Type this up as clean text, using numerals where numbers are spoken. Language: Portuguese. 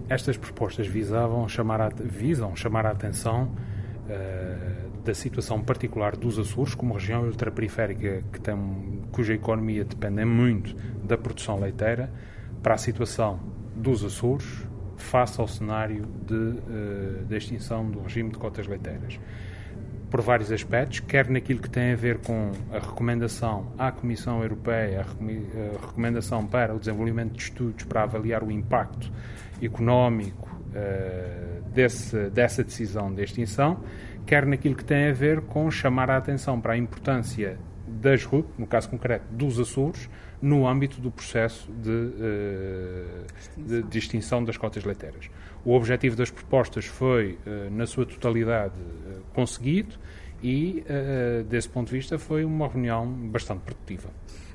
Estas propostas visam chamar a atenção da situação particular dos Açores como região ultraperiférica cuja economia depende muito da produção leiteira, para a situação dos Açores face ao cenário de extinção do regime de cotas leiteiras. Por vários aspectos, quer naquilo que tem a ver com a recomendação à Comissão Europeia, a recomendação para o desenvolvimento de estudos para avaliar o impacto económico dessa decisão de extinção, quer naquilo que tem a ver com chamar a atenção para a importância das RUP, no caso concreto dos Açores, no âmbito do processo de extinção das cotas leiteiras. O objetivo das propostas foi, na sua totalidade, conseguido e, desse ponto de vista, foi uma reunião bastante produtiva.